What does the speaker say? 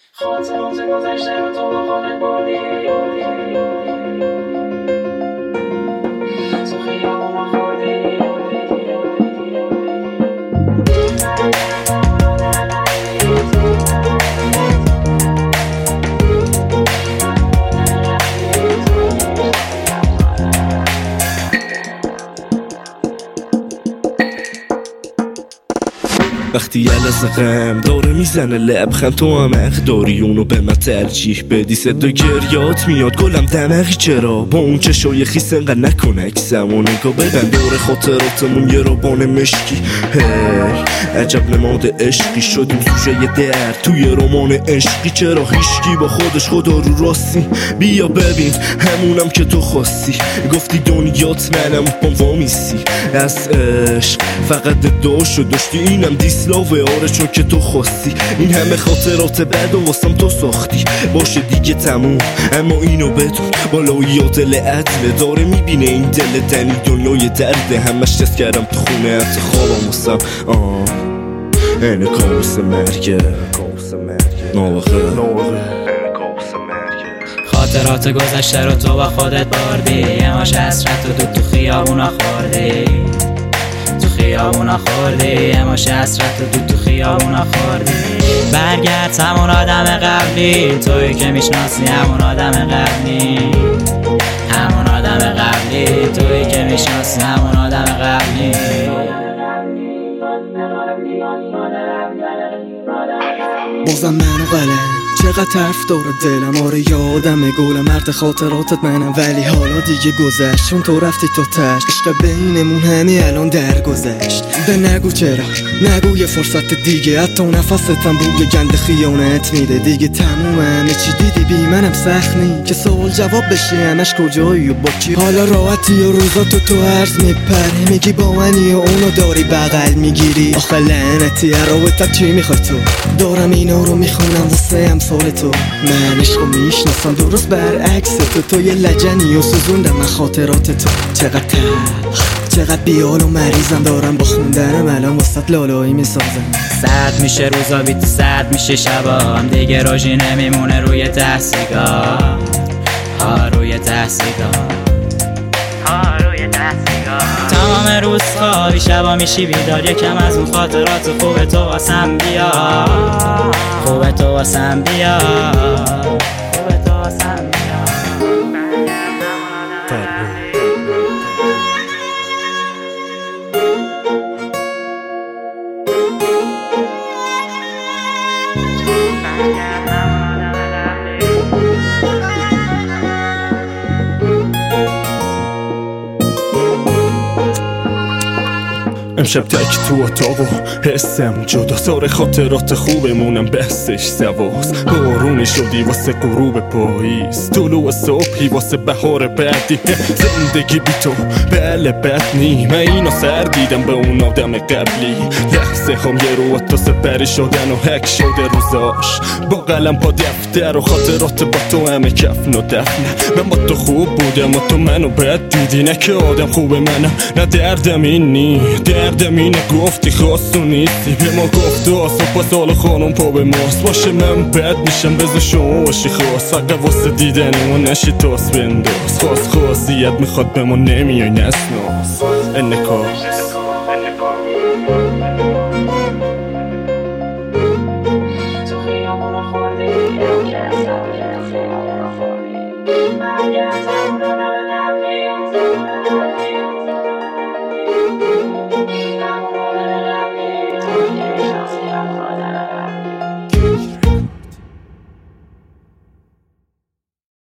خاطرات گذشته رو تو با خودت بردی تو خیابون خوردی وقتی یه لحظه غم داره میزنه لبخند تو هم حق داری اونو به من ترجیح بدی. صدا گریات میاد گلم دمقی چرا با اون چشای خیس انقدر نکن عکسم و نگاه بدن دور خاطراتمون یه رابان مشکی. هی عجب نماد عشقی شدیم سوژه درد توی رمان عشقی. چرا هیشکی با خودش خدا رو راستی؟ بیا ببین همونم که تو خواستی. گفتی دنیات منم پام وامیسی از عشق فقط داشت و داشتی اینم دیسلاوه آره چون که تو خواستی. این همه خاطرات بد و واسم تو ساختی باشه دیگه تموم اما اینو بدون بالاییات دل عدله داره میبینه این دل دنی دنیای درده. همش دست کردم تو خونه حتی خوابم واسم اینه کابوس مرگه خاطرات گذشته رو تو با خودت بردی یه ماش حسرت و دو تو خیابونا خوردی تو خیابونا خوردی یه ماش حسرت و دو تو خیابونا خوردی. برگرد همون آدم قبلی تویی که میشناسی همون آدم قبلی همون آدم قبلی تویی که میشناسی همون آدم قبلی. بازم منو قلم چقدر حرف داره دلم آره یادم گولم مرد خاطراتت منم ولی حالا دیگه گذشت چون تو رفتی تو تشت. عشق بینمون همه الان درگذشت به نگو چرا نگو یه فرصت دیگه حتی نفستم بوی گند خیانت میده دیگه تموم همه چی دیدی بی منم سخت نی که سوال جواب بشه همش کجایی و با کی. حالا راحتی و روزاتو تو عرض میپره میگی با منی و اونو داری بغل میگیری. آخه لعنتی رابطت چی میخوای تو دارم اینا رو میخونم واسه امثال تو. من عشقو میشناسم درست برعکس تو یه لجنی و سوزوندم من خاطرات تو. چقدر تلخ چقدر بیال و مریضم دارم با خوندنم الان واسط لالایی میسازم. سرد میشه روزا بیت سرد میشه شبا هم دیگه راجی نمیمونه روی تحصیلگاه ها روی تحصیلگاه ها روی تحصیلگاه. تمام روز خوابی شبا میشی بیدار یکم از اون خاطرات خوب تو واسم بیا خوب تو واسم بیا خوب تو واسم بیا. امشب تک تو اتاق و حسم جدا سار خاطرات خوبمونم بحثش سواز. بارونی شدی واسه غروب پاییز طلوع صبحی واسه بهار بعدی. زندگی بی تو بله بد نی من اینو سر دیدم به اون آدم قبلی. لحظه هم یه رو تا سپری شدن و حک شده روزاش با قلم پا دفتر و خاطرات با تو همه کفن و دفنه. من با تو خوب بودم و تو منو بد دیدی نه که آدم خوب منم نه دردم این نی دردم اینه گفتی خواست و نیستی به ما گفت و صبح سال خانم پا به ماست باشه من بد میشم بذار شما باشی خواست فقط واسه دیدن ما نشی تاس بنداز خواستیت میخواد به ما نمیای نسناس انکاس Yeah.